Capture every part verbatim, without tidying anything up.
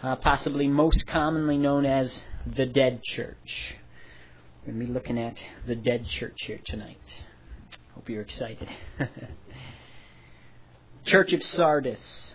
uh, possibly most commonly known as the Dead Church. We're going to be looking at the Dead Church here tonight. Hope you're excited. Church of Sardis.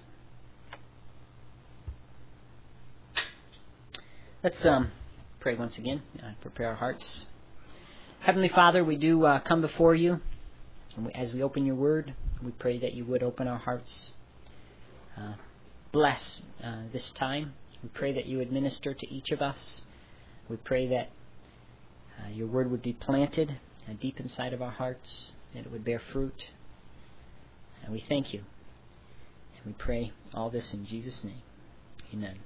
Let's um, pray once again, uh, prepare our hearts. Heavenly Father, we do uh, come before you. And we, as we open your word, we pray that you would open our hearts. Uh, bless uh, this time. We pray that you would minister to each of us. We pray that uh, your word would be planted uh, deep inside of our hearts, that it would bear fruit. And we thank you. And we pray all this in Jesus' name. Amen.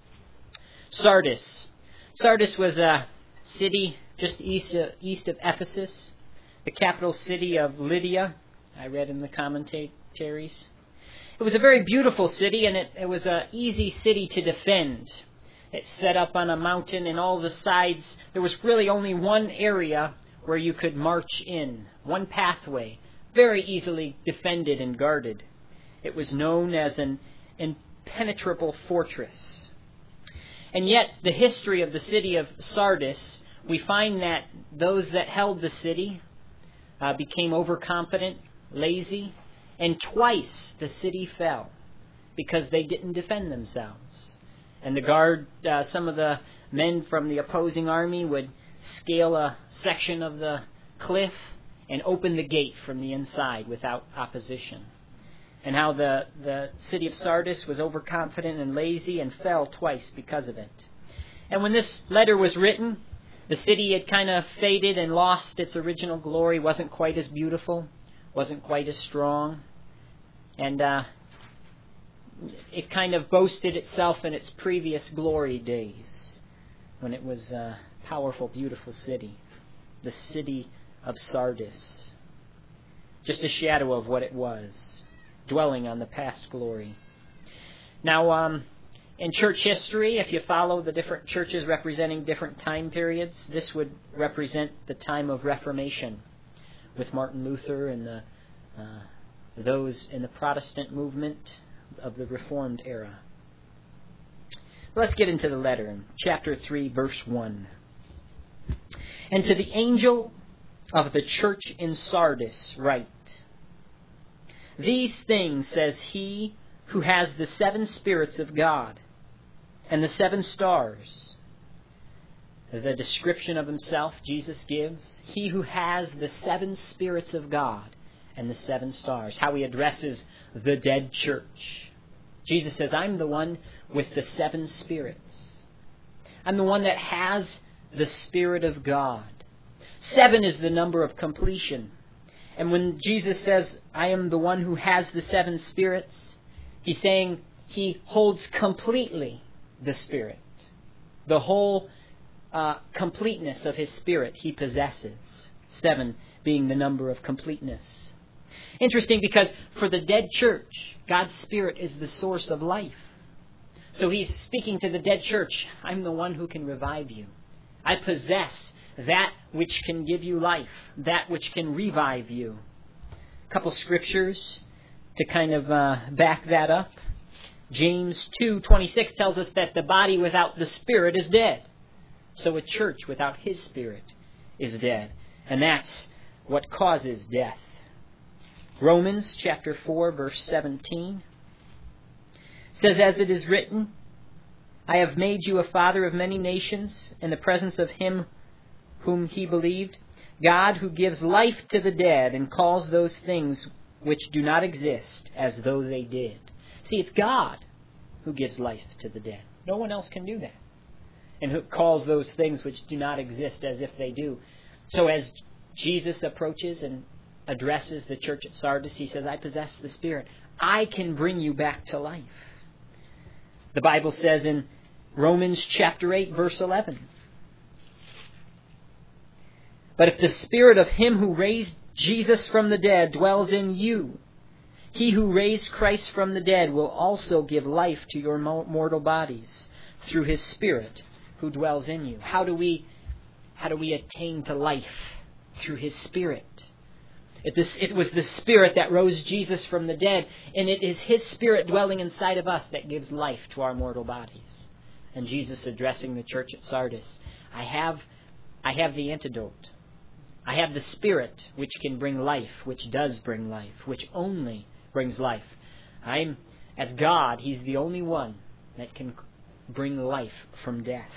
Sardis. Sardis was a city just east of, east of Ephesus, the capital city of Lydia, I read in the commentaries. It was a very beautiful city, and it, it was an easy city to defend. It's set up on a mountain, and all the sides, there was really only one area where you could march in, one pathway, very easily defended and guarded. It was known as an impenetrable fortress. And yet, the history of the city of Sardis, we find that those that held the city uh, became overconfident, lazy, and twice the city fell because they didn't defend themselves. And the guard, uh, some of the men from the opposing army would scale a section of the cliff and open the gate from the inside without opposition. And how the, the city of Sardis was overconfident and lazy and fell twice because of it. And when this letter was written, the city had kind of faded and lost its original glory, wasn't quite as beautiful, wasn't quite as strong. And uh, it kind of boasted itself in its previous glory days, when it was a powerful, beautiful city. The city of Sardis. Just a shadow of what it was, dwelling on the past glory. Now, um, in church history, if you follow the different churches representing different time periods, this would represent the time of Reformation, with Martin Luther and the uh, those in the Protestant movement of the Reformed era. Let's get into the letter in chapter three, verse one. And to the angel of the church in Sardis write, These things says he who has the seven spirits of God and the seven stars. The description of himself Jesus gives, he who has the seven spirits of God and the seven stars. How he addresses the dead church. Jesus says, I'm the one with the seven spirits. I'm the one that has the Spirit of God. Seven is the number of completion. And when Jesus says, I am the one who has the seven spirits, he's saying he holds completely the Spirit. The whole uh, completeness of his Spirit he possesses. Seven being the number of completeness. Interesting, because for the dead church, God's Spirit is the source of life. So he's speaking to the dead church. I'm the one who can revive you. I possess that which can give you life, that which can revive you. A couple scriptures to kind of uh, back that up. James two twenty-six tells us that the body without the Spirit is dead. So a church without His Spirit is dead. And that's what causes death. Romans chapter four, verse seventeen says, As it is written, I have made you a father of many nations in the presence of him whom he believed, God who gives life to the dead and calls those things which do not exist as though they did. See, it's God who gives life to the dead. No one else can do that. And who calls those things which do not exist as if they do. So as Jesus approaches and addresses the church at Sardis, he says, I possess the Spirit. I can bring you back to life. The Bible says in Romans chapter eight, verse eleven, But if the Spirit of him who raised Jesus from the dead dwells in you, he who raised Christ from the dead will also give life to your mortal bodies through his Spirit who dwells in you. How do we, how do we attain to life? Through his Spirit. It, this, it was the Spirit that rose Jesus from the dead, and it is his Spirit dwelling inside of us that gives life to our mortal bodies. And Jesus addressing the church at Sardis, I have, I have the antidote. I have the Spirit which can bring life, which does bring life, which only brings life. I'm, as God, He's the only one that can bring life from death.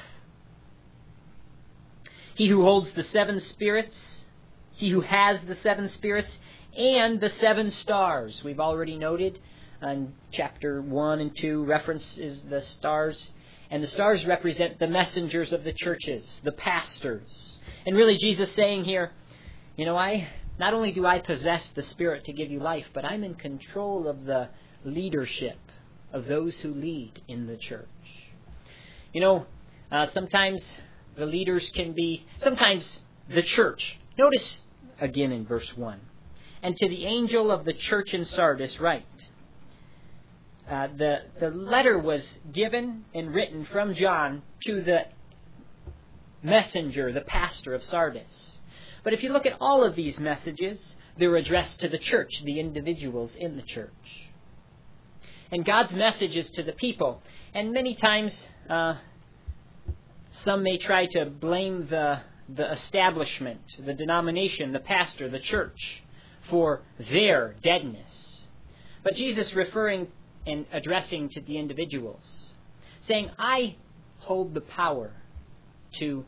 He who holds the seven spirits, He who has the seven spirits, and the seven stars. We've already noted in chapter one and two references the stars. And the stars represent the messengers of the churches, the pastors. And really Jesus saying here, you know, I not only do I possess the Spirit to give you life, but I'm in control of the leadership of those who lead in the church. You know, uh, sometimes the leaders can be, sometimes the church. Notice again in verse one. And to the angel of the church in Sardis write. Uh, the, the letter was given and written from John to the messenger, the pastor of Sardis. But if you look at all of these messages, they're addressed to the church, the individuals in the church. And God's message is to the people. And many times, uh, some may try to blame the, the establishment, the denomination, the pastor, the church, for their deadness. But Jesus referring and addressing to the individuals, saying, I hold the power to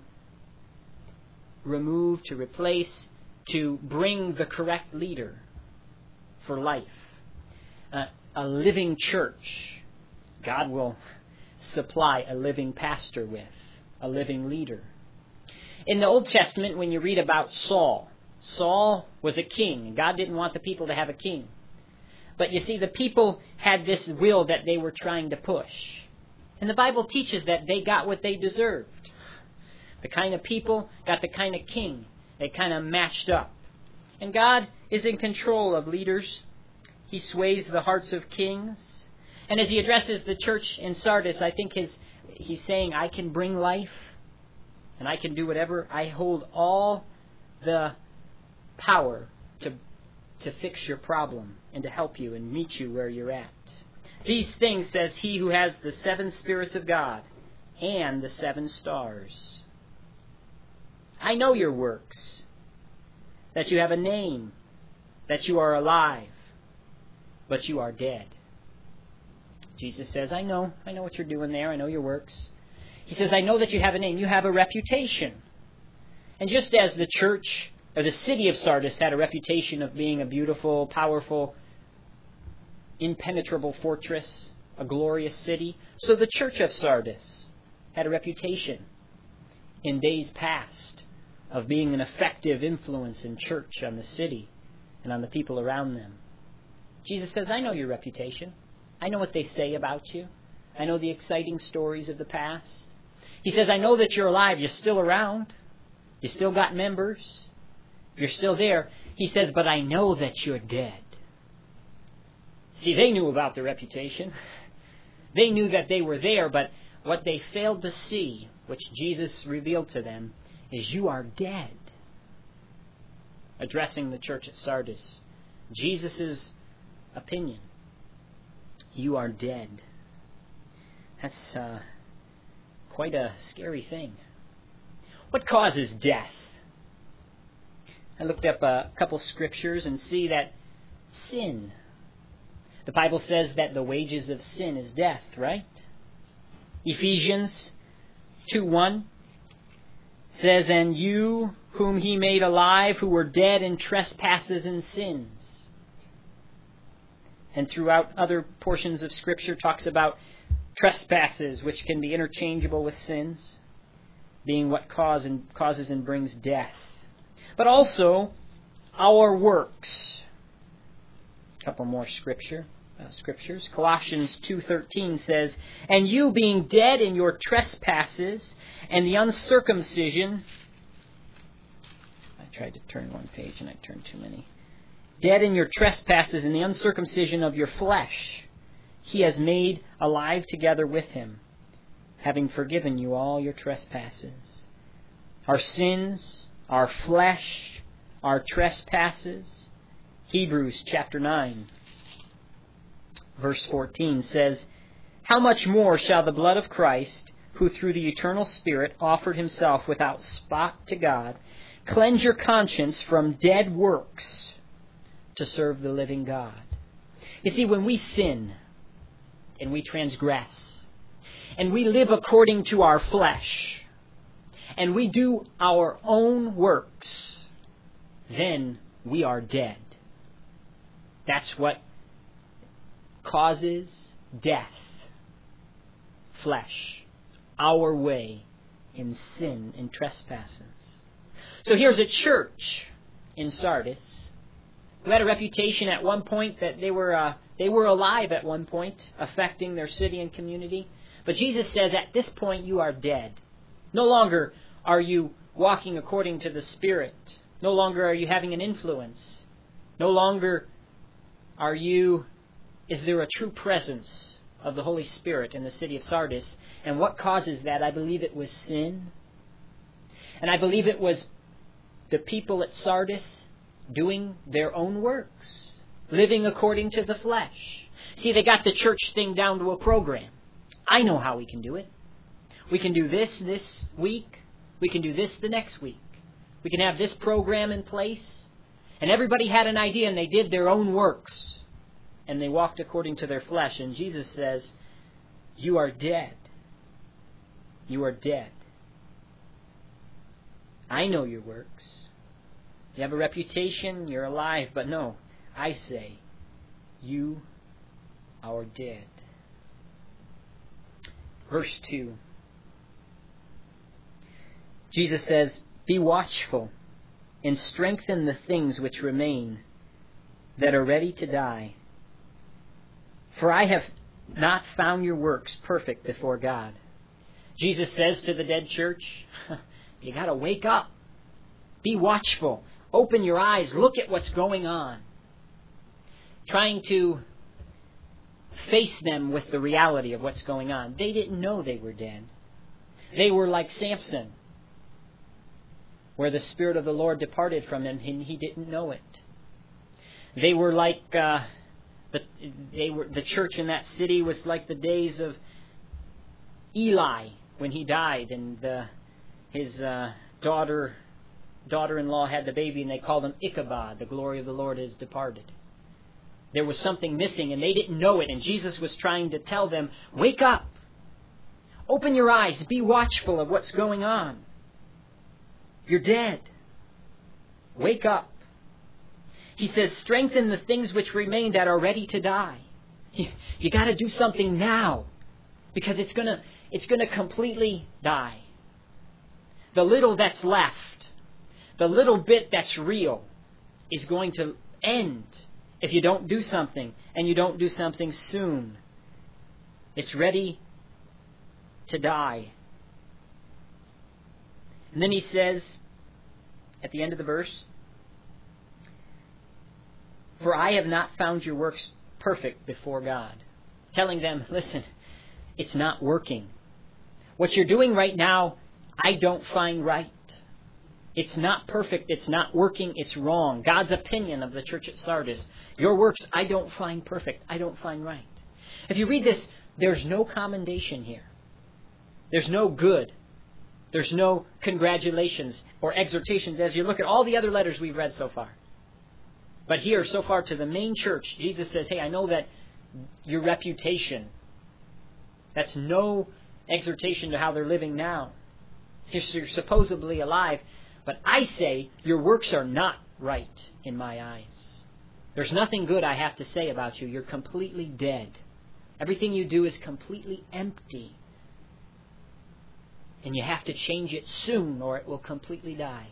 remove, to replace, to bring the correct leader for life. Uh, a living church, God will supply a living pastor with, a living leader. In the Old Testament, when you read about Saul, Saul was a king. God didn't want the people to have a king. But you see, the people had this will that they were trying to push. And the Bible teaches that they got what they deserved. The kind of people got the kind of king. They kind of matched up. And God is in control of leaders. He sways the hearts of kings. And as He addresses the church in Sardis, I think his, He's saying, I can bring life. And I can do whatever. I hold all the power to to fix your problem and to help you and meet you where you're at. These things says He who has the seven spirits of God and the seven stars. I know your works, that you have a name, that you are alive, but you are dead. Jesus says, I know, I know what you're doing there, I know your works. He says, I know that you have a name, you have a reputation. And just as the church or the city of Sardis had a reputation of being a beautiful, powerful, impenetrable fortress, a glorious city, so the church of Sardis had a reputation in days past of being an effective influence in church on the city and on the people around them. Jesus says, I know your reputation. I know what they say about you. I know the exciting stories of the past. He says, I know that you're alive. You're still around. You still got members. You're still there. He says, but I know that you're dead. See, they knew about their reputation. They knew that they were there, but what they failed to see, which Jesus revealed to them, is you are dead. Addressing the church at Sardis, Jesus' opinion, you are dead. That's uh, quite a scary thing. What causes death? I looked up a couple scriptures and see that sin. The Bible says that the wages of sin is death, right? Ephesians two one says, and you whom He made alive, who were dead in trespasses and sins. And throughout other portions of Scripture talks about trespasses, which can be interchangeable with sins, being what cause and causes and brings death. But also our works. A couple more scripture uh, scriptures. Colossians two thirteen says, and you being dead in your trespasses and the uncircumcision. I tried to turn one page and I turned too many. Dead in your trespasses and the uncircumcision of your flesh, He has made alive together with Him, having forgiven you all your trespasses. Our sins, our flesh, our trespasses. Hebrews chapter nine, verse fourteen says, how much more shall the blood of Christ, who through the eternal Spirit offered himself without spot to God, cleanse your conscience from dead works to serve the living God. You see, when we sin and we transgress and we live according to our flesh and we do our own works, then we are dead. That's what causes death. Flesh. Our way in sin and trespasses. So here's a church in Sardis who had a reputation at one point that they were uh, they were alive at one point, affecting their city and community. But Jesus says at this point you are dead. No longer are you walking according to the Spirit. No longer are you having an influence. No longer are you, is there a true presence of the Holy Spirit in the city of Sardis. And what causes that? I believe it was sin. And I believe it was the people at Sardis doing their own works, living according to the flesh. See, they got the church thing down to a program. I know how we can do it. We can do this this week. We can do this the next week. We can have this program in place. And everybody had an idea and they did their own works. And they walked according to their flesh. And Jesus says, you are dead. You are dead. I know your works. You have a reputation, you're alive, but no, I say, you are dead. Verse two. Jesus says, be watchful and strengthen the things which remain that are ready to die. For I have not found your works perfect before God. Jesus says to the dead church, you got to wake up. Be watchful. Open your eyes. Look at what's going on. Trying to face them with the reality of what's going on. They didn't know they were dead. They were like Samson, where the Spirit of the Lord departed from him and he didn't know it. They were like, uh, the, they were the church in that city was like the days of Eli when he died, and the, his uh, daughter, daughter-in-law had the baby, and they called him Ichabod. The glory of the Lord has departed. There was something missing, and they didn't know it. And Jesus was trying to tell them, wake up, open your eyes, be watchful of what's going on. You're dead. Wake up. He says, strengthen the things which remain that are ready to die. You, you got to do something now, because it's gonna it's gonna completely die. The little that's left, the little bit that's real, is going to end if you don't do something, and you don't do something soon. It's ready to die. And then he says, at the end of the verse, for I have not found your works perfect before God. Telling them, listen, it's not working. What you're doing right now, I don't find right. It's not perfect. It's not working. It's wrong. God's opinion of the church at Sardis. Your works, I don't find perfect. I don't find right. If you read this, there's no commendation here. There's no good. There's no congratulations or exhortations as you look at all the other letters we've read so far. But here, so far, to the main church, Jesus says, hey, I know that your reputation, that's no exhortation to how they're living now. You're supposedly alive, but I say your works are not right in my eyes. There's nothing good I have to say about you. You're completely dead. Everything you do is completely empty. And you have to change it soon or it will completely die.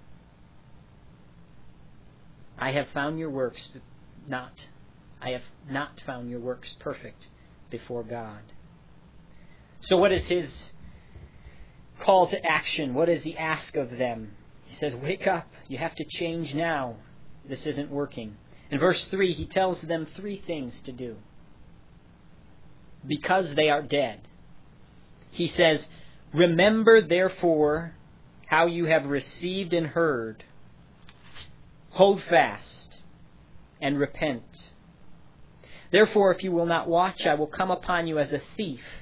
I have found your works not. I have not found your works perfect before God. So what is his call to action? What does he ask of them? He says, wake up. You have to change now. This isn't working. In verse three, he tells them three things to do. Because they are dead. He says, remember therefore how you have received and heard. Hold fast and repent. Therefore, if you will not watch, I will come upon you as a thief,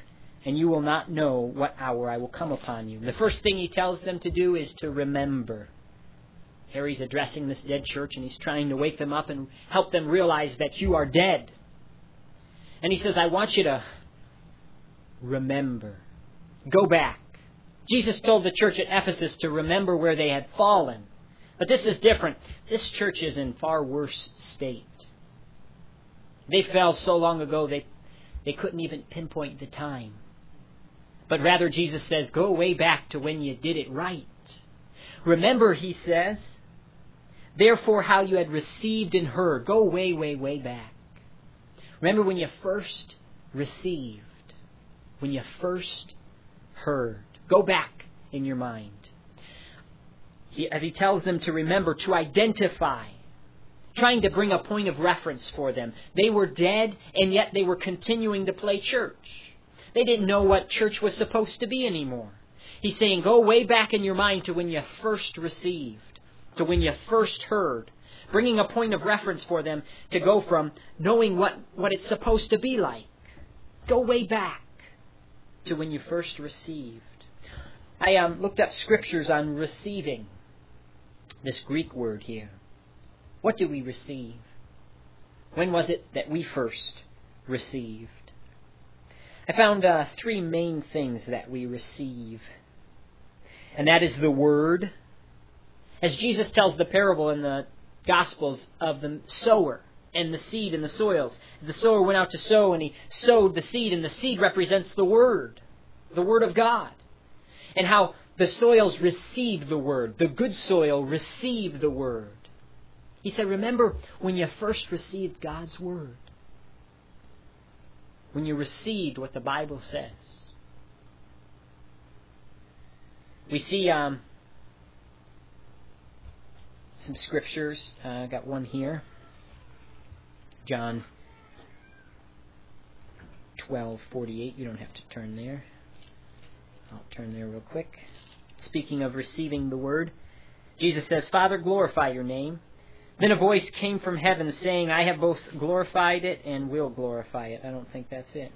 and you will not know what hour I will come upon you. The first thing he tells them to do is to remember. Here he's addressing this dead church, and he's trying to wake them up and help them realize that you are dead. And he says, I want you to remember. Go back. Jesus told the church at Ephesus to remember where they had fallen. But this is different. This church is in far worse state. They fell so long ago they, they couldn't even pinpoint the time. But rather Jesus says, go way back to when you did it right. Remember, he says, therefore how you had received and heard. Go way, way, way back. Remember when you first received. When you first heard. Go back in your mind. He, as he tells them to remember, to identify. Trying to bring a point of reference for them. They were dead, and yet they were continuing to play church. They didn't know what church was supposed to be anymore. He's saying, go way back in your mind to when you first received, to when you first heard, bringing a point of reference for them to go from knowing what, what it's supposed to be like. Go way back to when you first received. I um, looked up scriptures on receiving, this Greek word here. What did we receive? When was it that we first received? I found uh, three main things that we receive. And that is the Word. As Jesus tells the parable in the Gospels of the sower and the seed in the soils. The sower went out to sow and he sowed the seed, and the seed represents the Word. The Word of God. And how the soils received the Word. The good soil received the Word. He said, remember when you first received God's Word. When you received what the Bible says. We see um, some scriptures. I uh, got one here. John twelve forty-eight. You don't have to turn there. I'll turn there real quick. Speaking of receiving the Word, Jesus says, Father, glorify your name. Then a voice came from heaven saying, I have both glorified it and will glorify it. I don't think that's it.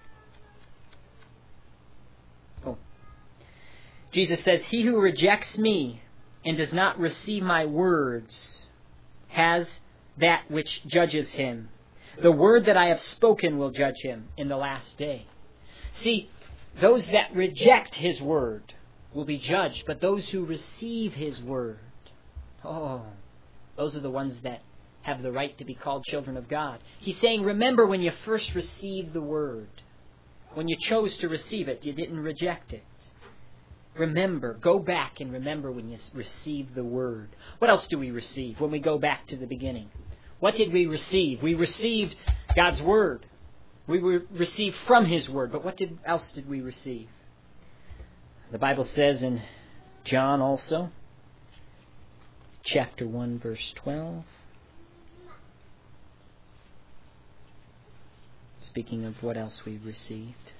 Oh. Jesus says, he who rejects me and does not receive my words has that which judges him. The word that I have spoken will judge him in the last day. See, those that reject his word will be judged, but those who receive his word, oh, those are the ones that have the right to be called children of God. He's saying, remember when you first received the Word. When you chose to receive it, you didn't reject it. Remember, go back and remember when you received the Word. What else do we receive when we go back to the beginning? What did we receive? We received God's Word. We received from His Word. But what did, else did we receive? The Bible says in John also, chapter one, verse twelve. Speaking of what else we've received.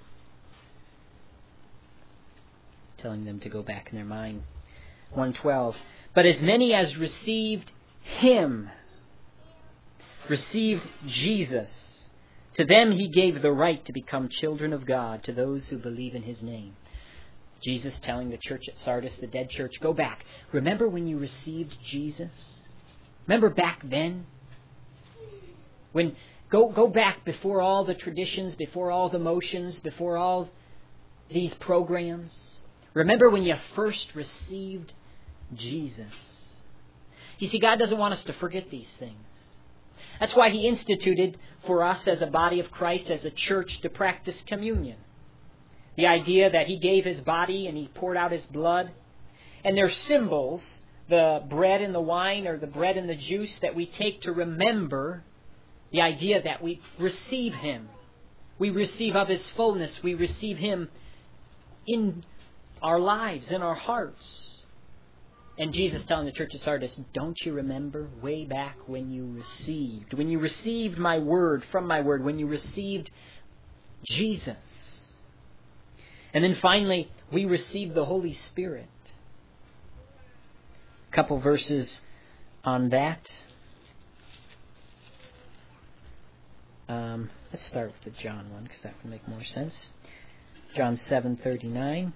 Telling them to go back in their mind. one twelve. But as many as received Him, received Jesus, to them He gave the right to become children of God, to those who believe in His name. Jesus telling the church at Sardis, the dead church, go back. Remember when you received Jesus? Remember back then? When go go back before all the traditions, before all the motions, before all these programs. Remember when you first received Jesus. You see, God doesn't want us to forget these things. That's why He instituted for us as a body of Christ, as a church, to practice communion. The idea that He gave His body and He poured out His blood. And they're symbols, the bread and the wine, or the bread and the juice, that we take to remember the idea that we receive Him. We receive of His fullness. We receive Him in our lives, in our hearts. And Jesus telling the church of Sardis, don't you remember way back when you received, when you received my word from my word, when you received Jesus. And then finally, we received the Holy Spirit. A couple verses on that. Um, let's start with the John one, because that would make more sense. John seven thirty-nine.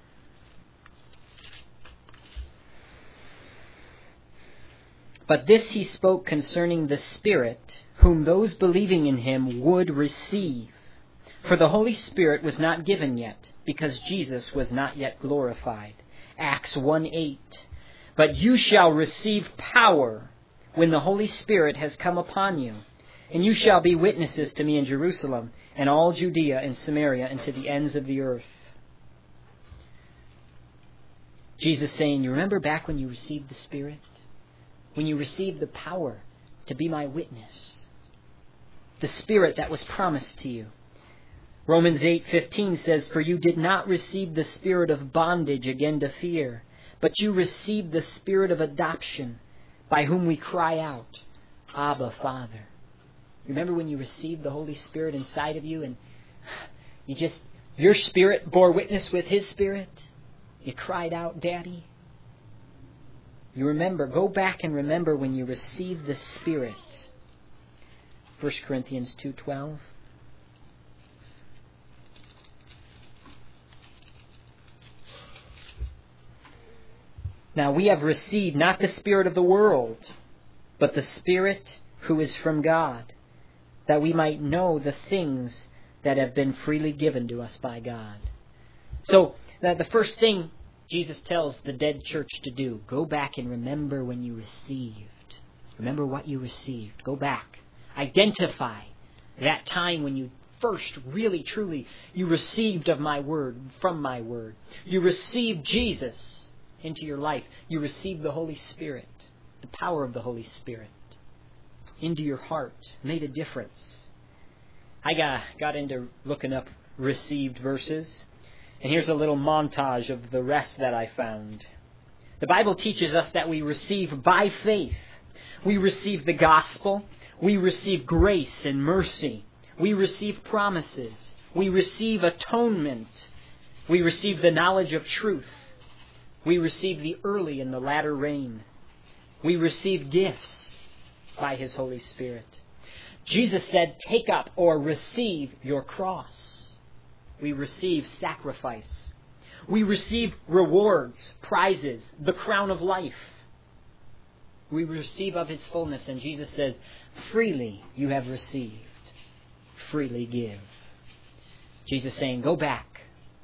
But this he spoke concerning the Spirit, whom those believing in him would receive. For the Holy Spirit was not given yet, because Jesus was not yet glorified. Acts one eight. But you shall receive power when the Holy Spirit has come upon you, and you shall be witnesses to me in Jerusalem, and all Judea and Samaria, and to the ends of the earth. Jesus saying, you remember back when you received the Spirit? When you received the power to be my witness? The Spirit that was promised to you. Romans eight fifteen says, for you did not receive the spirit of bondage again to fear, but you received the Spirit of adoption, by whom we cry out, Abba, Father. Remember when you received the Holy Spirit inside of you, and you just, your spirit bore witness with His Spirit? You cried out, Daddy? You remember, go back and remember when you received the Spirit. First Corinthians two twelve. Now we have received not the spirit of the world, but the Spirit who is from God, that we might know the things that have been freely given to us by God. So, the first thing Jesus tells the dead church to do, go back and remember when you received. Remember what you received. Go back. Identify that time when you first, really, truly, you received of my word, from my word. You received Jesus into your life. You received the Holy Spirit, the power of the Holy Spirit, into your heart. Made a difference. I got, got into looking up received verses. And here's a little montage of the rest that I found. The Bible teaches us that we receive by faith. We receive the gospel. We receive grace and mercy. We receive promises. We receive atonement. We receive the knowledge of truth. We receive the early and the latter rain. We receive gifts by His Holy Spirit. Jesus said, take up or receive your cross. We receive sacrifice. We receive rewards, prizes, the crown of life. We receive of His fullness. And Jesus says, freely you have received, freely give. Jesus saying, go back.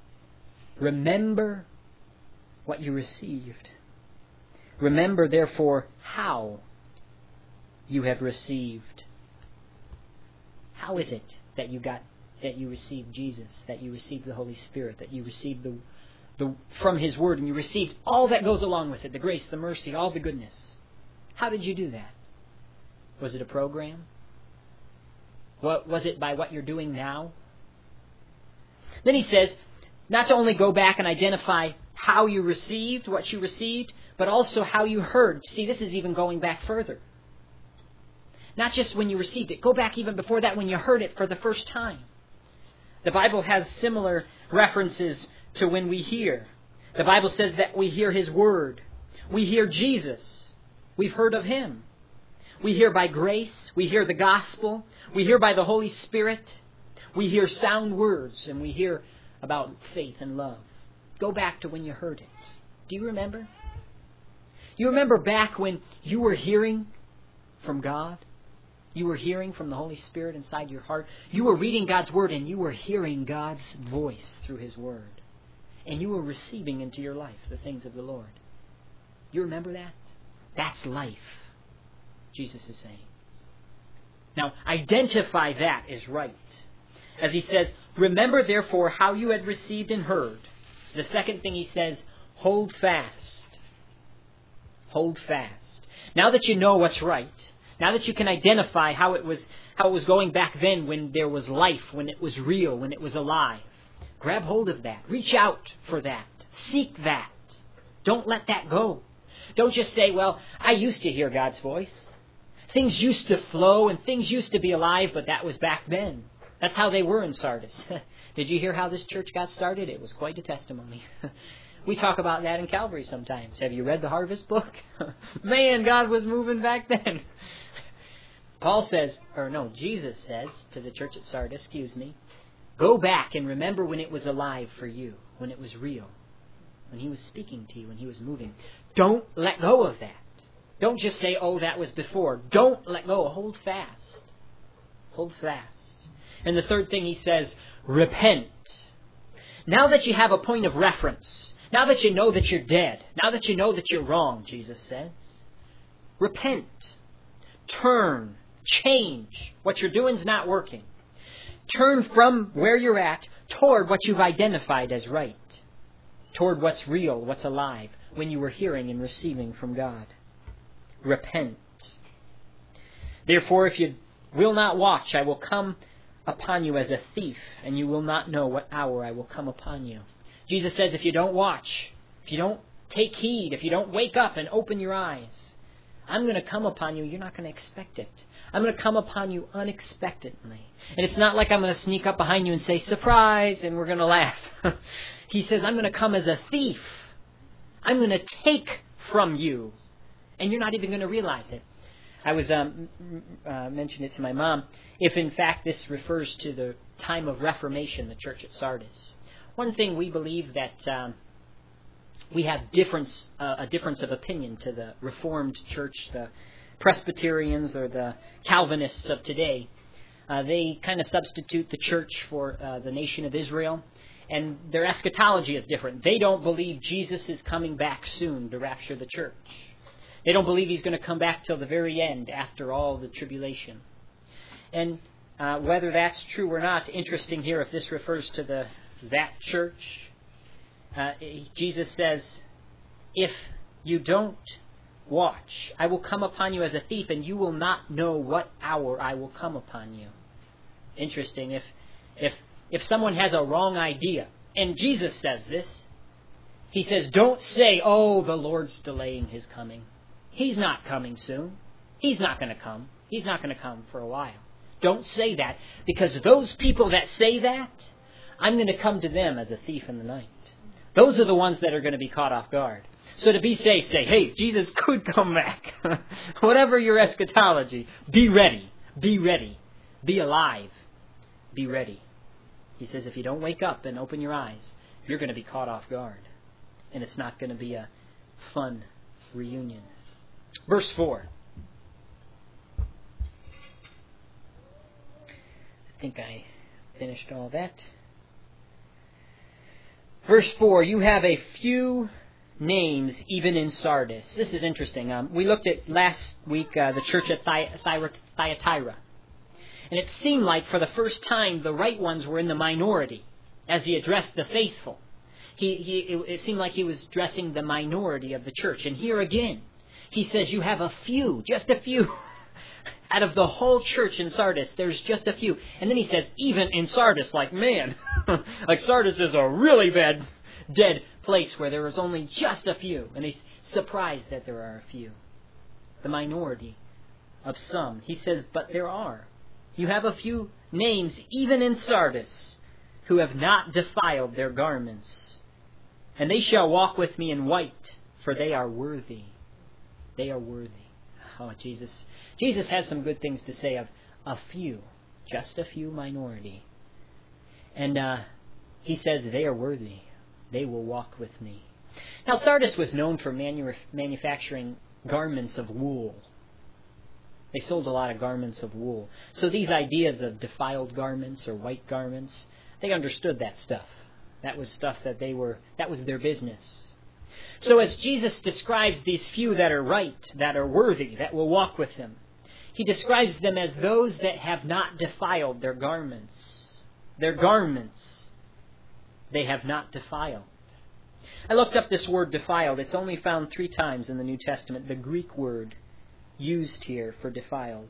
Remember what you received. Remember, therefore, how you have received. How is it that you got that you received Jesus, that you received the Holy Spirit, that you received the, the from His Word, and you received all that goes along with it, the grace, the mercy, all the goodness? How did you do that? Was it a program? What, was it by what you're doing now? Then he says, not to only go back and identify how you received, what you received, but also how you heard. See, this is even going back further. Not just when you received it. Go back even before that when you heard it for the first time. The Bible has similar references to when we hear. The Bible says that we hear His Word. We hear Jesus. We've heard of Him. We hear by grace. We hear the gospel. We hear by the Holy Spirit. We hear sound words, and we hear about faith and love. Go back to when you heard it. Do you remember? You remember back when you were hearing from God? You were hearing from the Holy Spirit inside your heart. You were reading God's Word and you were hearing God's voice through His Word. And you were receiving into your life the things of the Lord. You remember that? That's life, Jesus is saying. Now, identify that as right. As He says, remember therefore how you had received and heard. The second thing He says, hold fast. Hold fast. Now that you know what's right, now that you can identify how it was how it was going back then when there was life, when it was real, when it was alive, grab hold of that. Reach out for that. Seek that. Don't let that go. Don't just say, well, I used to hear God's voice. Things used to flow and things used to be alive, but that was back then. That's how they were in Sardis. Did you hear how this church got started? It was quite a testimony. We talk about that in Calvary sometimes. Have you read the Harvest book? Man, God was moving back then. Paul says, or no, Jesus says to the church at Sardis, excuse me, Go back and remember when it was alive for you, when it was real, when He was speaking to you, when He was moving. Don't let go of that. Don't just say, oh, that was before. Don't let go. Hold fast. Hold fast. And the third thing He says, repent. Now that you have a point of reference, now that you know that you're dead, now that you know that you're wrong, Jesus says, repent. Turn. Change. What you're doing is not working. Turn from where you're at toward what you've identified as right. Toward what's real, what's alive, when you were hearing and receiving from God. Repent. Therefore, if you will not watch, I will come upon you as a thief, and you will not know what hour I will come upon you. Jesus says, if you don't watch, if you don't take heed, if you don't wake up and open your eyes, I'm going to come upon you. You're not going to expect it. I'm going to come upon you unexpectedly. And it's not like I'm going to sneak up behind you and say, surprise, and we're going to laugh. He says, I'm going to come as a thief. I'm going to take from you. And you're not even going to realize it. I was um, uh, mentioned it to my mom. If in fact this refers to the time of Reformation, the church at Sardis. One thing we believe that um, we have difference, uh, a difference of opinion to the Reformed church, the Presbyterians or the Calvinists of today. Uh, they kind of substitute the church for uh, the nation of Israel. And their eschatology is different. They don't believe Jesus is coming back soon to rapture the church. They don't believe He's going to come back till the very end after all the tribulation. And uh, whether that's true or not, interesting here if this refers to the that church. Uh, Jesus says, if you don't watch, I will come upon you as a thief, and you will not know what hour I will come upon you. Interesting. If if if someone has a wrong idea, and Jesus says this, He says, don't say, oh, the Lord's delaying His coming. He's not coming soon. He's not going to come. He's not going to come for a while. Don't say that, because those people that say that, I'm going to come to them as a thief in the night. Those are the ones that are going to be caught off guard. So to be safe, say, hey, Jesus could come back. Whatever your eschatology, be ready. Be ready. Be alive. Be ready. He says if you don't wake up and open your eyes, you're going to be caught off guard. And it's not going to be a fun reunion. Verse four. I think I finished all that. Verse four, you have a few names even in Sardis. This is interesting. Um, we looked at last week uh, the church at Thy- Thy- Thyatira. And it seemed like for the first time the right ones were in the minority as he addressed the faithful. He, he, it, it seemed like he was addressing the minority of the church. And here again, he says you have a few, just a few. Out of the whole church in Sardis, there's just a few. And then he says, even in Sardis, like, man, like Sardis is a really bad, dead place where there is only just a few. And he's surprised that there are a few. The minority of some. He says, but there are. You have a few names, even in Sardis, who have not defiled their garments. And they shall walk with me in white, for they are worthy. They are worthy. Oh, Jesus. Jesus has some good things to say of a few, just a few minority. And uh, he says they are worthy. They will walk with me. Now, Sardis was known for manu- manufacturing garments of wool. They sold a lot of garments of wool. So these ideas of defiled garments or white garments, they understood that stuff. That was stuff that they were, that was their business. So as Jesus describes these few that are right, that are worthy, that will walk with him, he describes them as those that have not defiled their garments. Their garments, they have not defiled. I looked up this word defiled. It's only found three times in the New Testament, the Greek word used here for defiled.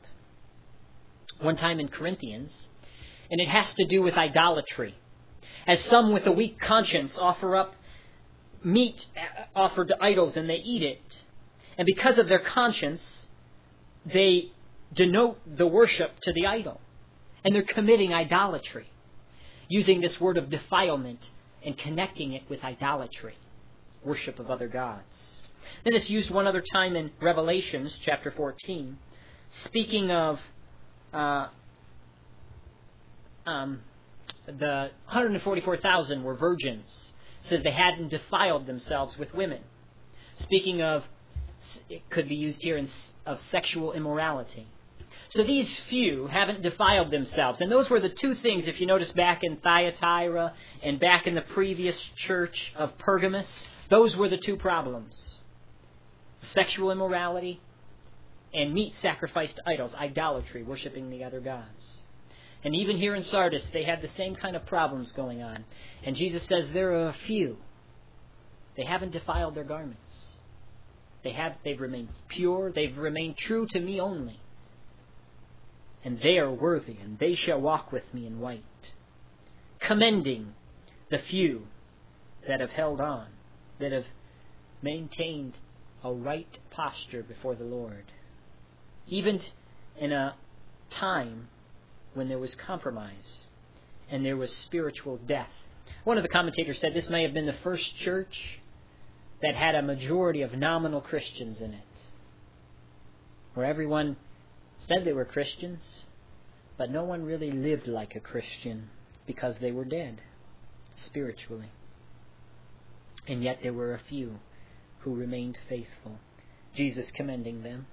One time in Corinthians, and it has to do with idolatry. As some with a weak conscience offer up meat offered to idols and they eat it. And because of their conscience, they denote the worship to the idol. And they're committing idolatry, using this word of defilement and connecting it with idolatry, worship of other gods. Then it's used one other time in Revelations chapter fourteen, speaking of uh, um, the one hundred forty-four thousand were virgins. It says they hadn't defiled themselves with women. Speaking of, it could be used here in, of sexual immorality. So these few haven't defiled themselves. And those were the two things, if you notice back in Thyatira and back in the previous church of Pergamos, those were the two problems. Sexual immorality and meat sacrificed to idols, idolatry, worshiping the other gods. And even here in Sardis, they had the same kind of problems going on. And Jesus says there are a few. They haven't defiled their garments. They have, they've remained pure. They've remained true to me only. And they are worthy, and they shall walk with me in white. Commending the few that have held on, that have maintained a right posture before the Lord. Even in a time when there was compromise and there was spiritual death. One of the commentators said this may have been the first church that had a majority of nominal Christians in it, where everyone said they were Christians, but no one really lived like a Christian because they were dead spiritually. And yet there were a few who remained faithful, Jesus commending them.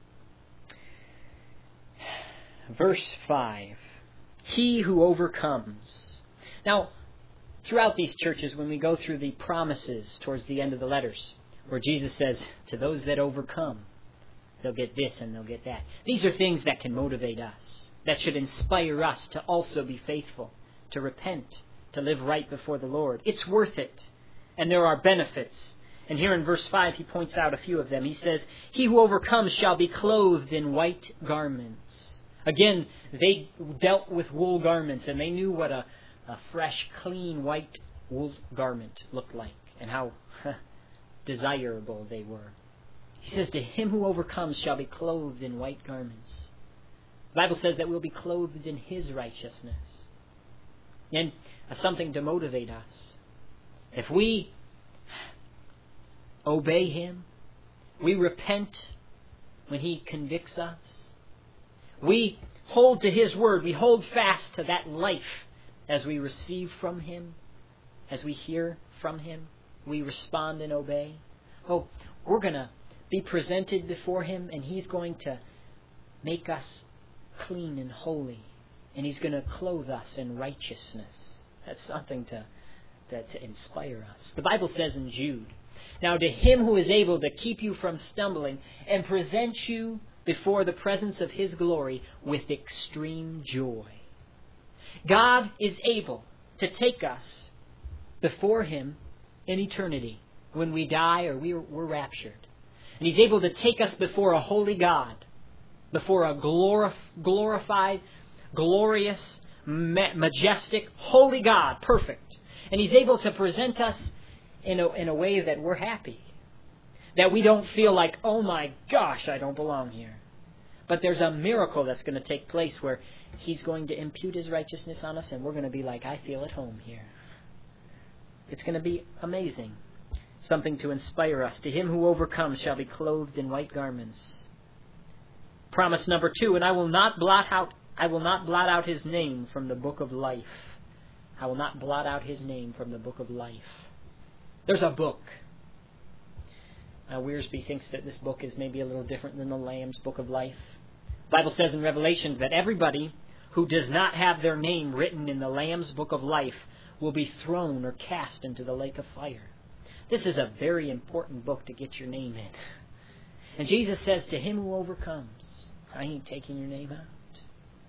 Verse five, he who overcomes. Now, throughout these churches, when we go through the promises towards the end of the letters, where Jesus says, to those that overcome, they'll get this and they'll get that. These are things that can motivate us, that should inspire us to also be faithful, to repent, to live right before the Lord. It's worth it. And there are benefits. And here in verse five, he points out a few of them. He says, he who overcomes shall be clothed in white garments. Again, they dealt with wool garments, and they knew what a, a fresh, clean, white wool garment looked like, and how desirable they were. He says, to him who overcomes shall be clothed in white garments. The Bible says that we'll be clothed in his righteousness. And uh, something to motivate us. If we obey him, we repent when he convicts us, we hold to his word, we hold fast to that life as we receive from him, as we hear from him, we respond and obey. Oh, we're going to be presented before him, and he's going to make us clean and holy, and he's going to clothe us in righteousness. That's something to, that, to inspire us. The Bible says in Jude, now to him who is able to keep you from stumbling and present you before the presence of his glory with extreme joy. God is able to take us before him in eternity when we die or we're, we're raptured. And he's able to take us before a holy God, before a glorif- glorified, glorious, ma- majestic, holy God, perfect. And he's able to present us in a, in a way that we're happy. That we don't feel like, oh my gosh, I don't belong here. But there's a miracle that's going to take place where he's going to impute his righteousness on us, and we're going to be like, I feel at home here. It's going to be amazing. Something to inspire us. To him who overcomes shall be clothed in white garments. Promise number two, and I will not blot out I will not blot out his name from the book of life. I will not blot out his name from the book of life. There's a book. Now, Wiersbe thinks that this book is maybe a little different than the Lamb's book of life. The Bible says in Revelation that everybody who does not have their name written in the Lamb's book of life will be thrown or cast into the lake of fire. This is a very important book to get your name in. And Jesus says, to him who overcomes, I ain't taking your name out.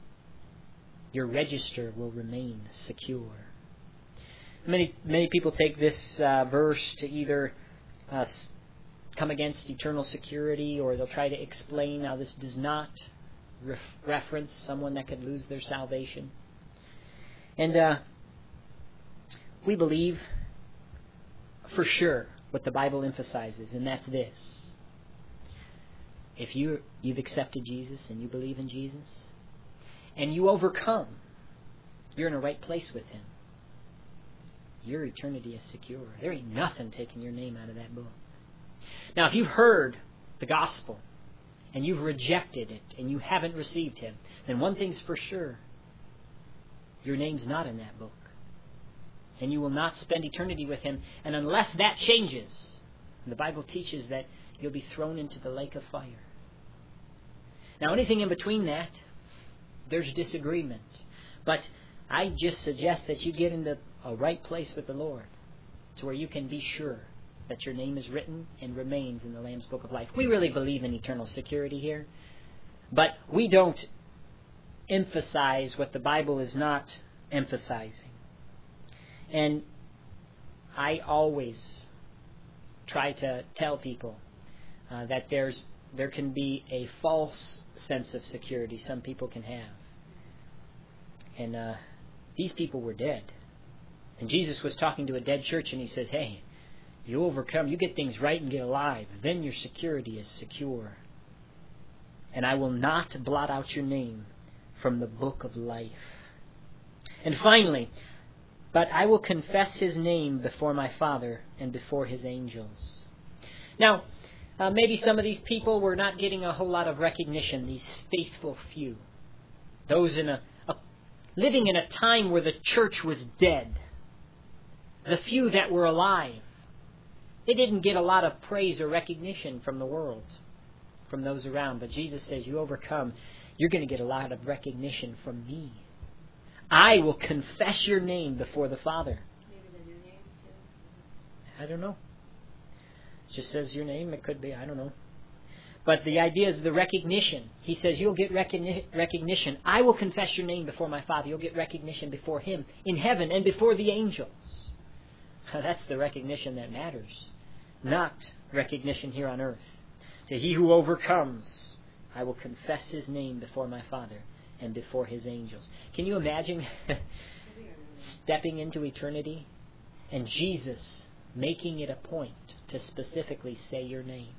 Your register will remain secure. Many many people take this uh, verse to either uh, come against eternal security, or they'll try to explain how this does not ref- reference someone that could lose their salvation. And uh, we believe for sure what the Bible emphasizes, and that's this. If you, you've accepted Jesus and you believe in Jesus, and you overcome, you're in a right place with him. Your eternity is secure. There ain't nothing taking your name out of that book. Now, if you've heard the gospel and you've rejected it and you haven't received him, then one thing's for sure. your name's not in that book. And you will not spend eternity with Him. And unless that changes, the Bible teaches that you'll be thrown into the lake of fire. Now, anything in between that, there's disagreement. But I just suggest that you get into a right place with the Lord, to where you can be sure that your name is written and remains in the Lamb's Book of Life. We really believe in eternal security here, but we don't emphasize what the Bible is not emphasizing. And I always try to tell people uh, that there's there can be a false sense of security some people can have. And uh, these people were dead. And Jesus was talking to a dead church, and He says, hey, you overcome, you get things right and get alive, then your security is secure. And I will not blot out your name from the book of life. And finally, but I will confess His name before my Father and before His angels. Now, uh, maybe some of these people were not getting a whole lot of recognition, these faithful few. Those in a, a living in a time where the church was dead. The few that were alive. They didn't get a lot of praise or recognition from the world, from those around. But Jesus says, you overcome, you're going to get a lot of recognition from me. I will confess your name before the Father. Maybe the new name too? I don't know. It just says your name. It could be. I don't know. But the idea is the recognition. He says you'll get recogni- recognition. I will confess your name before my Father. You'll get recognition before Him in heaven and before the angels. That's the recognition that matters. Not recognition here on earth. To he who overcomes, I will confess his name before my Father and before His angels. Can you imagine stepping into eternity and Jesus making it a point to specifically say your name?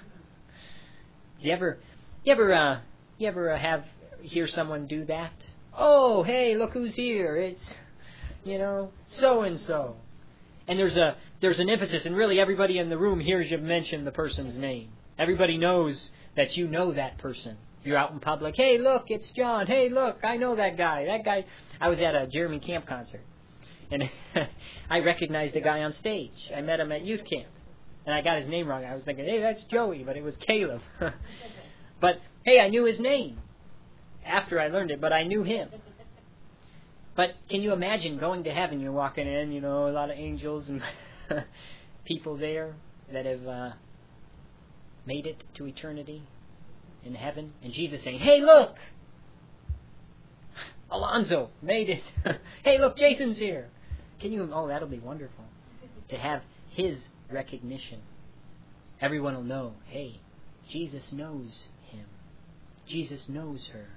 You ever, you ever, uh, you ever have hear someone do that? Oh, hey, look who's here! It's, you know, so and so. And there's a there's an emphasis, and really everybody in the room hears you mention the person's name. Everybody knows that you know that person. You're out in public. Hey, look, it's John. Hey, look, I know that guy. That guy. I was at a Jeremy Camp concert, and I recognized a guy on stage. I met him at youth camp, and I got his name wrong. I was thinking, hey, that's Joey, but it was Caleb. But hey, I knew his name after I learned it, but I knew him. But can you imagine going to heaven? You're walking in, you know, a lot of angels and people there that have uh, made it to eternity in heaven. And Jesus saying, hey, look! Alonzo made it. Hey, look, Jason's here. Can you? Oh, that'll be wonderful. To have His recognition. Everyone will know, hey, Jesus knows him. Jesus knows her.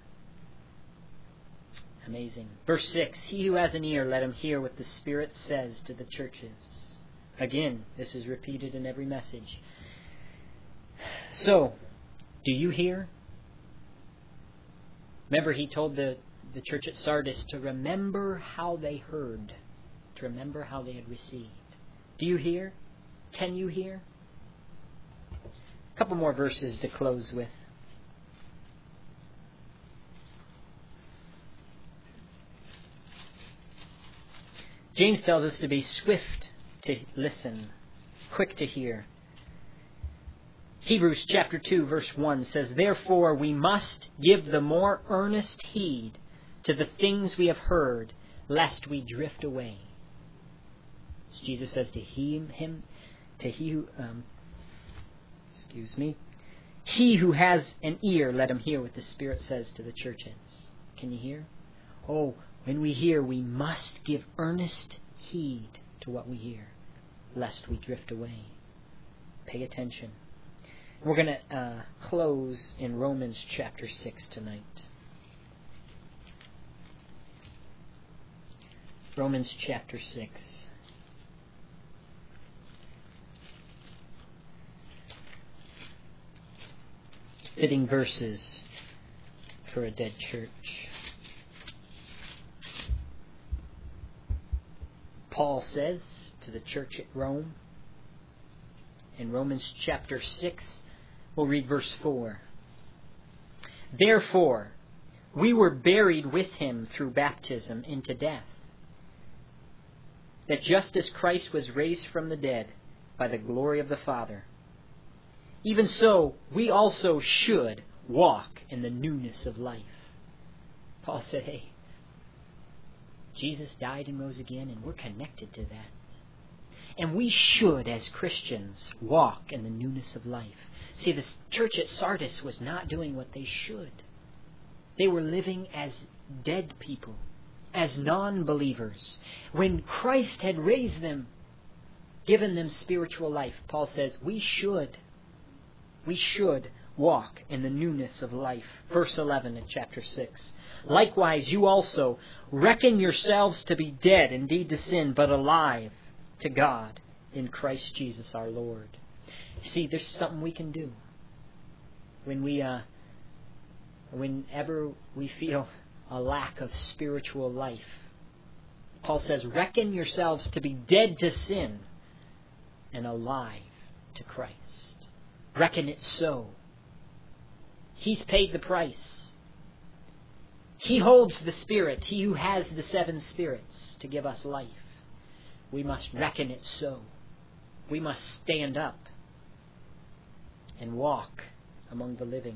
Amazing. Verse six, he who has an ear, let him hear what the Spirit says to the churches. Again, this is repeated in every message. So, do you hear? Remember, he told the, the church at Sardis to remember how they heard, to remember how they had received. Do you hear? Can you hear? A couple more verses to close with. James tells us to be swift to listen, quick to hear. Hebrews chapter two verse one says, therefore we must give the more earnest heed to the things we have heard, lest we drift away. As Jesus says to him, him to he who, um, excuse me, he who has an ear, let him hear what the Spirit says to the churches. Can you hear? Oh, when we hear, we must give earnest heed to what we hear, lest we drift away. Pay attention. We're going to uh, close in Romans chapter six tonight. Romans chapter six. Fitting verses for a dead church. Paul says to the church at Rome, in Romans chapter six, we'll read verse four. Therefore, we were buried with him through baptism into death, that just as Christ was raised from the dead by the glory of the Father, even so we also should walk in the newness of life. Paul said, hey, Jesus died and rose again, and we're connected to that. And we should, as Christians, walk in the newness of life. See, the church at Sardis was not doing what they should. They were living as dead people, as non-believers. When Christ had raised them, given them spiritual life, Paul says, we should, we should walk in the newness of life. Verse eleven in chapter six. Likewise, you also reckon yourselves to be dead indeed to sin, but alive to God in Christ Jesus our Lord. See, there's something we can do when we, uh, whenever we feel a lack of spiritual life. Paul says, reckon yourselves to be dead to sin and alive to Christ. Reckon it so. He's paid the price. He holds the Spirit, He who has the seven spirits to give us life. We must reckon it so. We must stand up and walk among the living.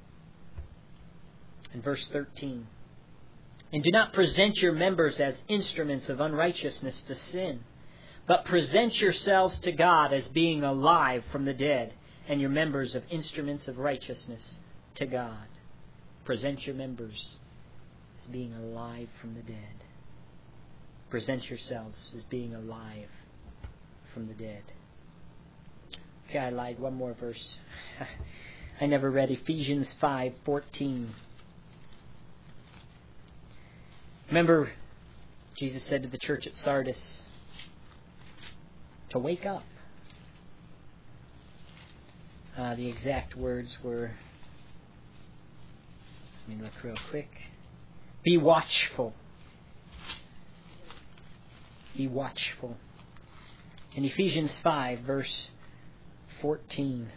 In verse thirteen, and do not present your members as instruments of unrighteousness to sin, but present yourselves to God as being alive from the dead, and your members of instruments of righteousness to God. Present your members as being alive from the dead. Present yourselves as being alive from the dead. Okay, I lied. One more verse. I never read Ephesians five fourteen. Remember, Jesus said to the church at Sardis to wake up. Uh, the exact words were, let me look real quick. Be watchful. Be watchful. In Ephesians five, verse fourteen,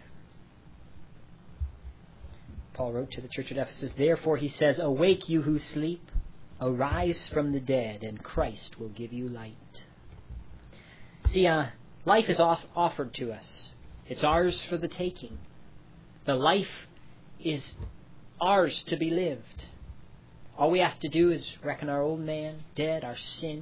Paul wrote to the church at Ephesus, therefore he says, awake you who sleep, arise from the dead, and Christ will give you light. See, uh, life is off- offered to us. It's ours for the taking. The life is ours to be lived. All we have to do is reckon our old man dead, our sin,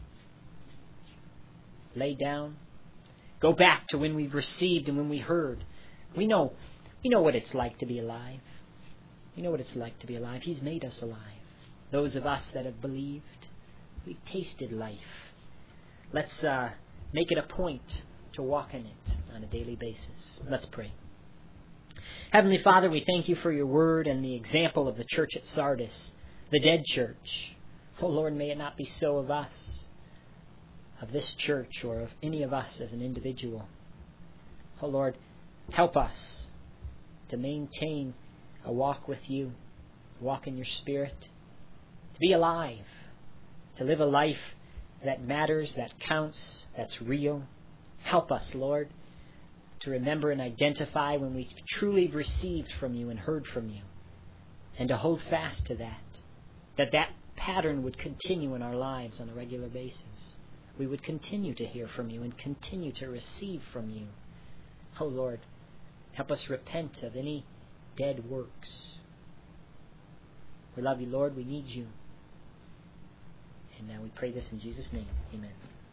lay down, go back to when we've received and when we heard. We know, we know what it's like to be alive. We know what it's like to be alive. He's made us alive. Those of us that have believed, we've tasted life. Let's uh, make it a point to walk in it on a daily basis. Let's pray. Heavenly Father, we thank you for your word and the example of the church at Sardis, the dead church. Oh Lord, may it not be so of us, of this church, or of any of us as an individual. Oh Lord, help us to maintain a walk with you, to walk in your Spirit, to be alive, to live a life that matters, that counts, that's real. Help us, Lord, to remember and identify when we've truly received from you and heard from you, and to hold fast to that, that that pattern would continue in our lives on a regular basis. We would continue to hear from you and continue to receive from you. Oh Lord, help us repent of any dead works. We love you, Lord. We need you. And now we pray this in Jesus' name. Amen.